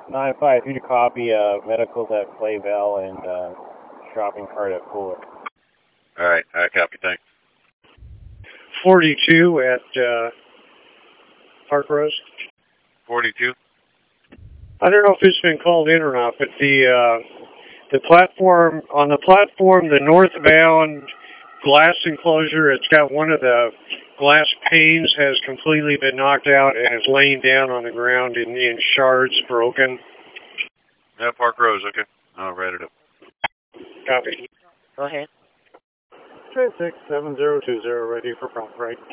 9-5, you to copy medicals at Clayville and shopping cart at Fuller. All right, copy, thanks. 42 at Park Rose. 42? I don't know if it's been called in or not, but the platform, on the platform, the northbound glass enclosure, it's got one of the glass panes has completely been knocked out and is laying down on the ground in shards, broken. Yeah, Park Rose, okay. I'll write it up. Copy. Go ahead. 367020, ready for prompt right.